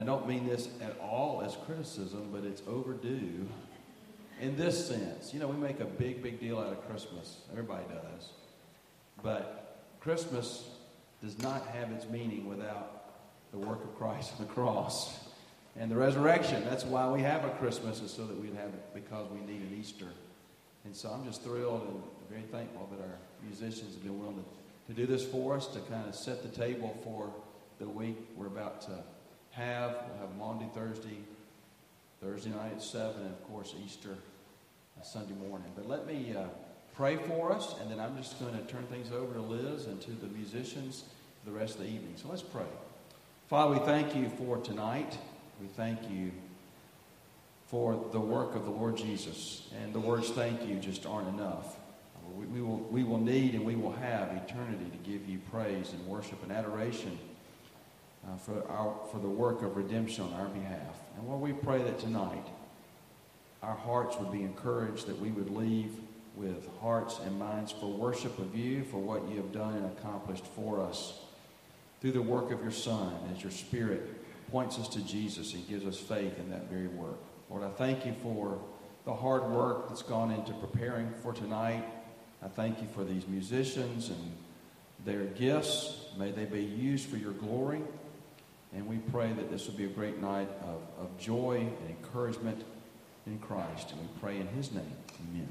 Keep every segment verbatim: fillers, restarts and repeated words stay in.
I don't mean this at all as criticism, but it's overdue in this sense. You know, we make a big, big deal out of Christmas. Everybody does. But Christmas does not have its meaning without the work of Christ on the cross and the resurrection. That's why we have a Christmas, is so that we'd have it, because we need an Easter. And so I'm just thrilled and very thankful that our musicians have been willing to, to do this for us, to kind of set the table for the week we're about to have. We'll have Maundy Thursday, Thursday night at seven, and of course Easter uh, Sunday morning. But let me uh, pray for us, and then I'm just going to turn things over to Liz and to the musicians for the rest of the evening. So let's pray. Father, we thank you for tonight. We thank you for the work of the Lord Jesus. And the words thank you just aren't enough. We, we, will, we will need and we will have eternity to give you praise and worship and adoration uh, for, our, for the work of redemption on our behalf. And Lord, we pray that tonight our hearts would be encouraged, that we would leave with hearts and minds for worship of you, for what you have done and accomplished for us through the work of your Son, as your Spirit points us to Jesus and gives us faith in that very work. Lord, I thank you for the hard work that's gone into preparing for tonight. I thank you for these musicians and their gifts. May they be used for your glory. And we pray that this will be a great night of, of joy and encouragement in Christ. And we pray in his name. Amen.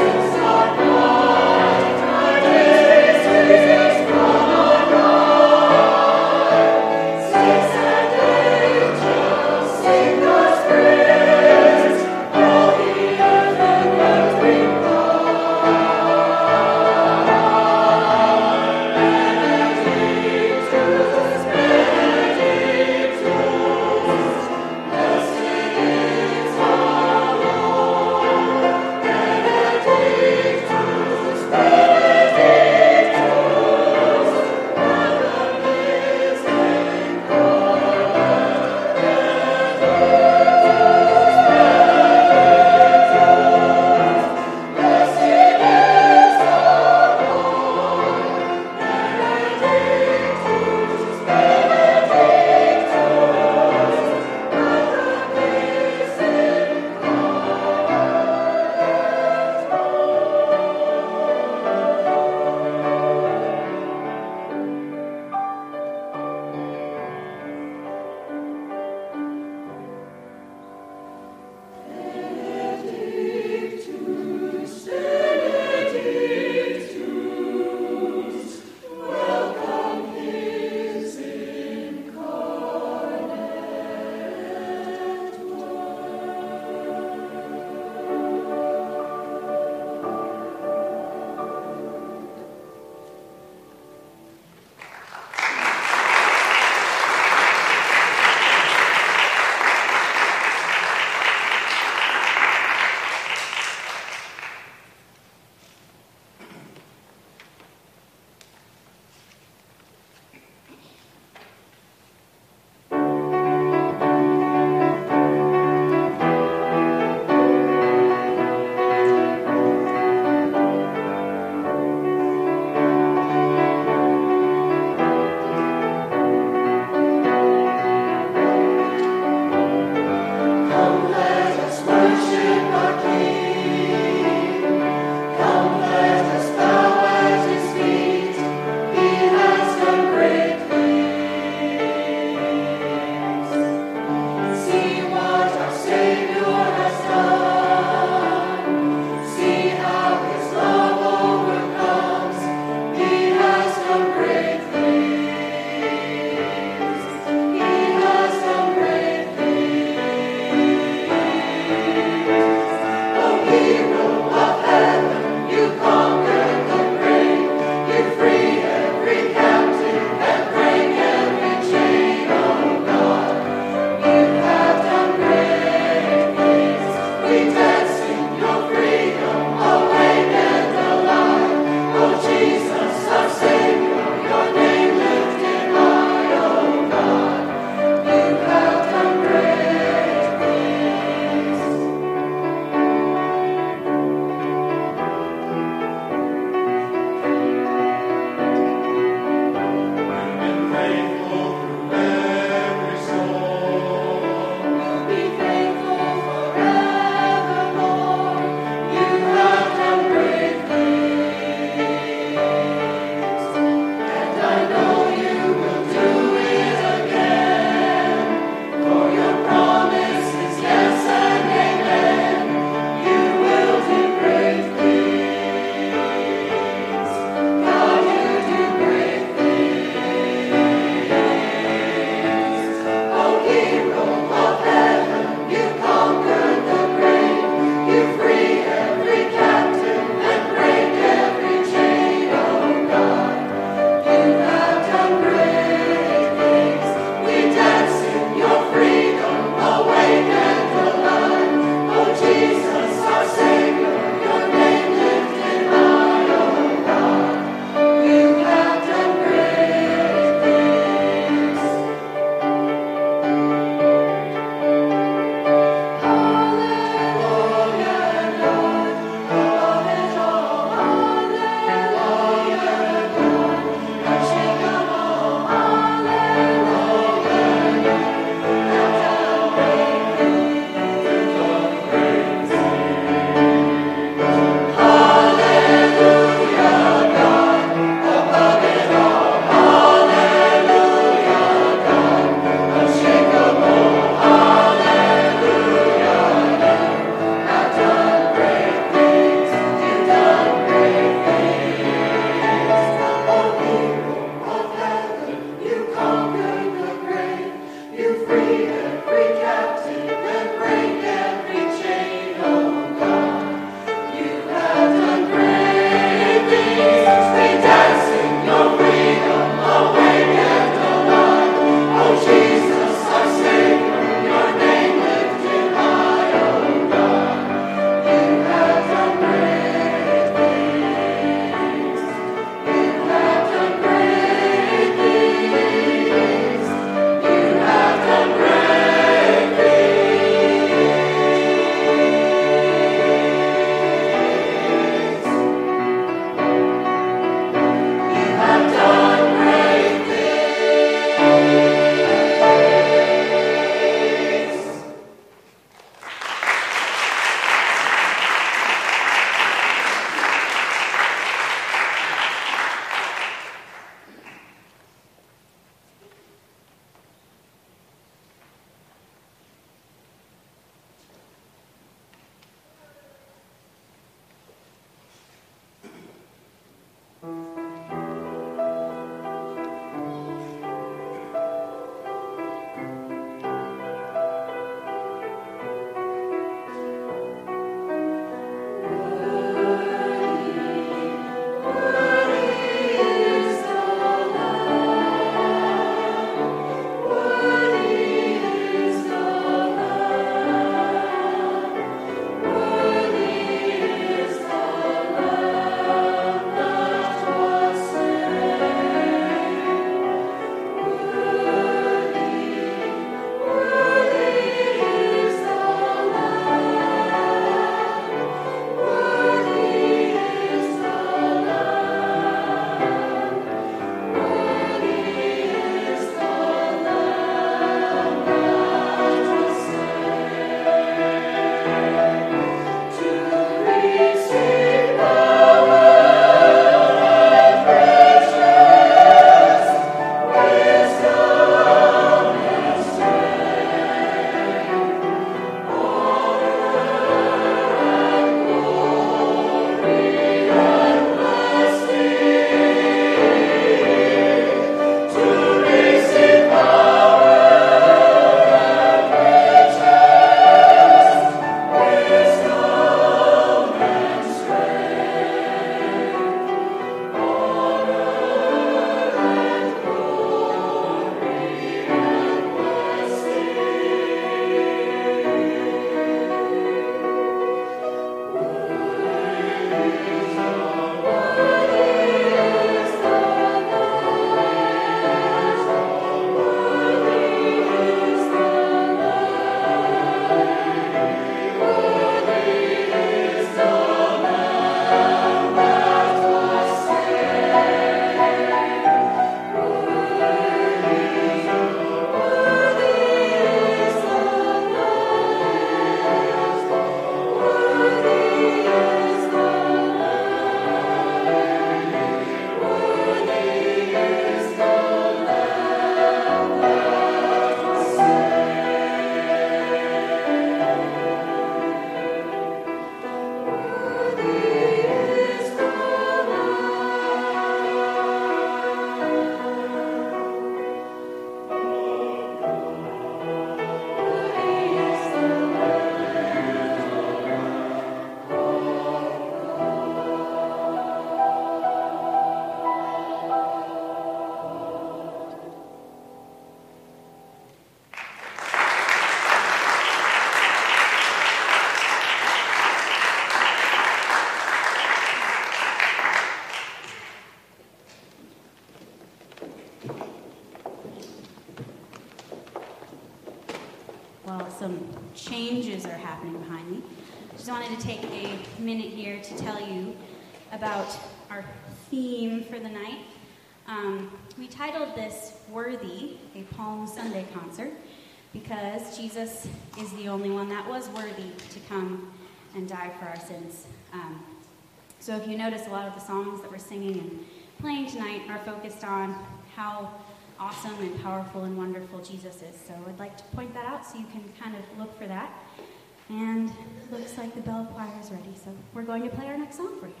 some changes are happening behind me. Just wanted to take a minute here to tell you about our theme for the night. Um, we titled this Worthy, a Palm Sunday concert, because Jesus is the only one that was worthy to come and die for our sins. Um, so if you notice, a lot of the songs that we're singing and playing tonight are focused on how awesome and powerful and wonderful Jesus is. So I'd like to point that out so you can kind of look for that. And it looks like the bell choir is ready, so we're going to play our next song for you.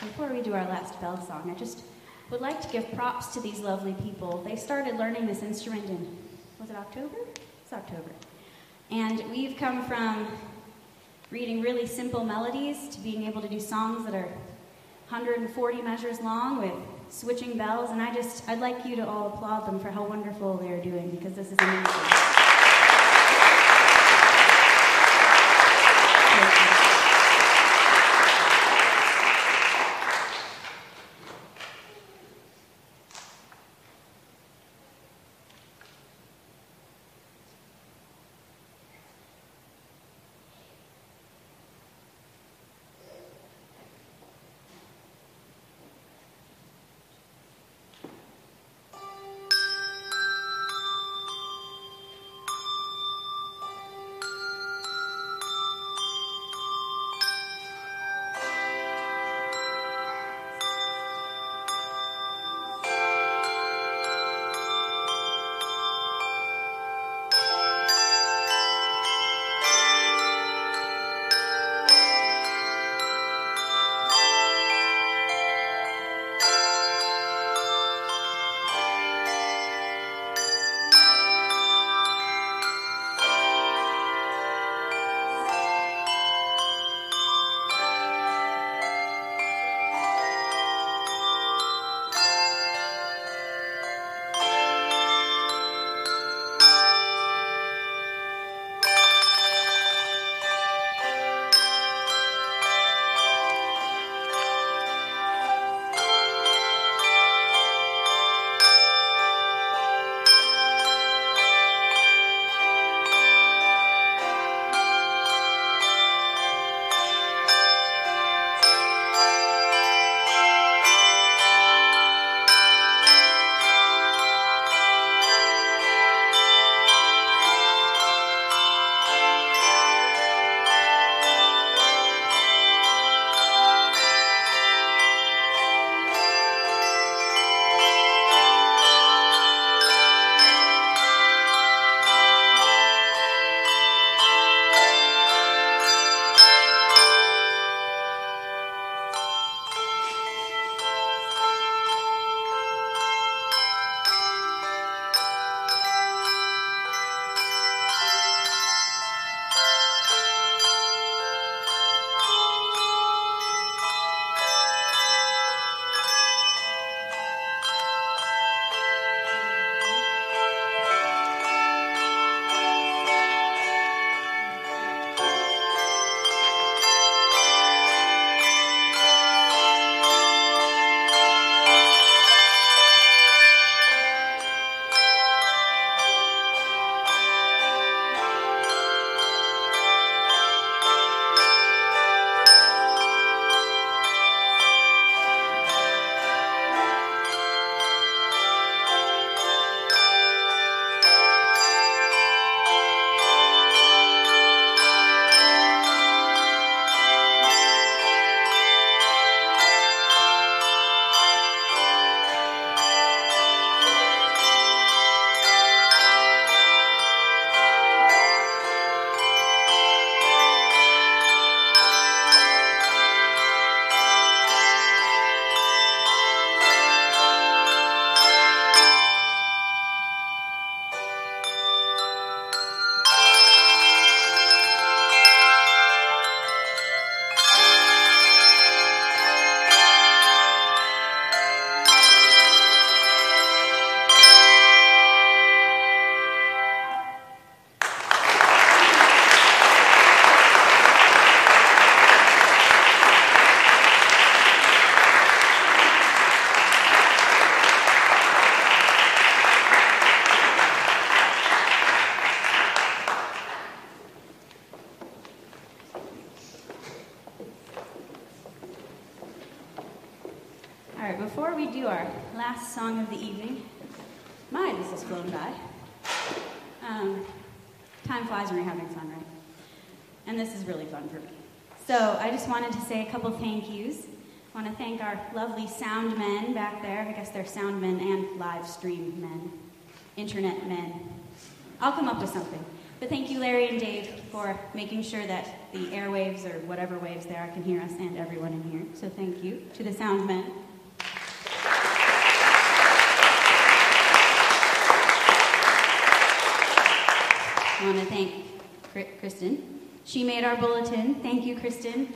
before we do our last bell song, I just would like to give props to these lovely people. They started learning this instrument in, was it October? It's October. And we've come from reading really simple melodies to being able to do songs that are one hundred forty measures long with switching bells. And I just, I'd like you to all applaud them for how wonderful they're doing, because this is amazing. All right, before we do our last song of the evening, my, this has flown by. Um, time flies when you're having fun, right? And this is really fun for me. So I just wanted to say a couple thank yous. I want to thank our lovely sound men back there. I guess they're sound men and live stream men, internet men. I'll come up with something. But thank you, Larry and Dave, for making sure that the airwaves or whatever waves there can hear us and everyone in here. So thank you to the sound men. I want to thank Kristen. She made our bulletin. Thank you, Kristen.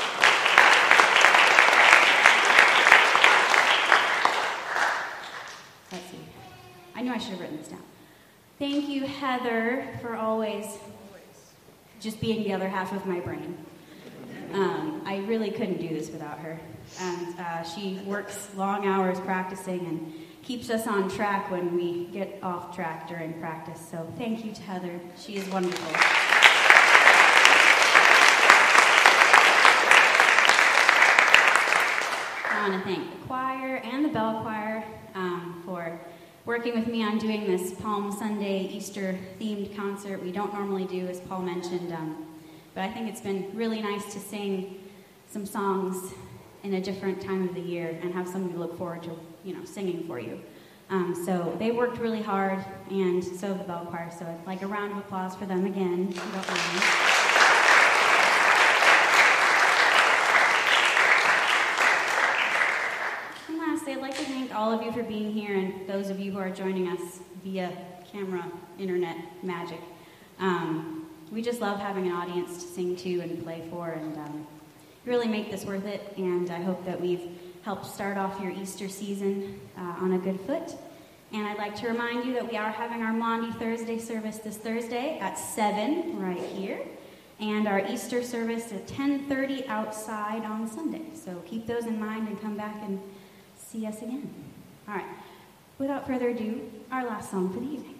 Let's see. I knew I should have written this down. Thank you, Heather, for always just being the other half of my brain. Um, I really couldn't do this without her. And uh, she works long hours practicing and keeps us on track when we get off track during practice. So thank you to Heather. She is wonderful. I want to thank the choir and the bell choir um, for working with me on doing this Palm Sunday Easter themed concert. We don't normally do, as Paul mentioned, um, but I think it's been really nice to sing some songs in a different time of the year and have something to look forward to, you know, singing for you. Um, so they worked really hard, and so did the bell choir. So I'd like a round of applause for them again, if you don't mind. And lastly, I'd like to thank all of you for being here, and those of you who are joining us via camera, internet magic. Um, we just love having an audience to sing to and play for, and um, really make this worth it. And I hope that we've helped start off your Easter season uh, on a good foot. And I'd like to remind you that we are having our Maundy Thursday service this Thursday at seven right here, and our Easter service at ten thirty outside on Sunday. So keep those in mind and come back and see us again. All right. Without further ado, our last song for the evening.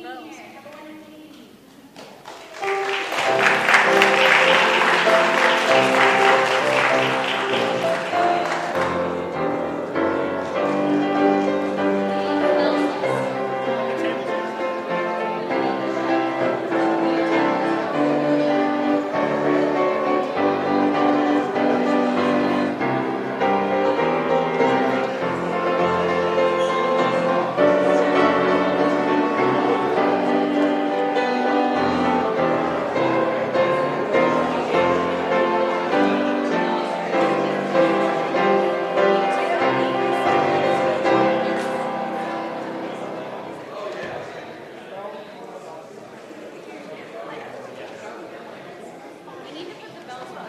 here.